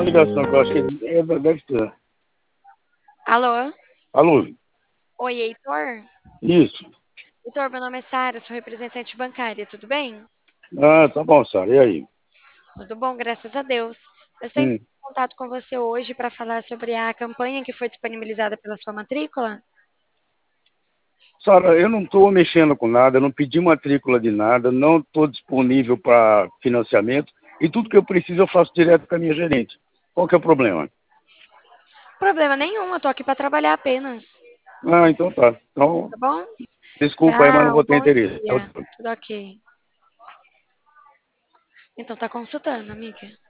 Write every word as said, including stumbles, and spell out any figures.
ligação que eu acho que é, deve ser. Alô? Alô? Oi, Heitor? Isso. Heitor, meu nome é Sara, sou representante bancária, tudo bem? Ah, tá bom, Sara. E aí? Tudo bom, graças a Deus. Eu estou entrando Hum. em contato com você hoje para falar sobre a campanha que foi disponibilizada pela sua matrícula. Sara, eu não estou mexendo com nada, eu não pedi matrícula de nada, não estou disponível para financiamento e tudo que eu preciso eu faço direto com a minha gerente. Qual que é o problema? Problema nenhum, eu tô aqui para trabalhar apenas, Ah, então tá. Então, tá bom? desculpa aí, mas não Tchau, vou ter bom interesse. dia. Tudo ok. Então tá consultando, amiga.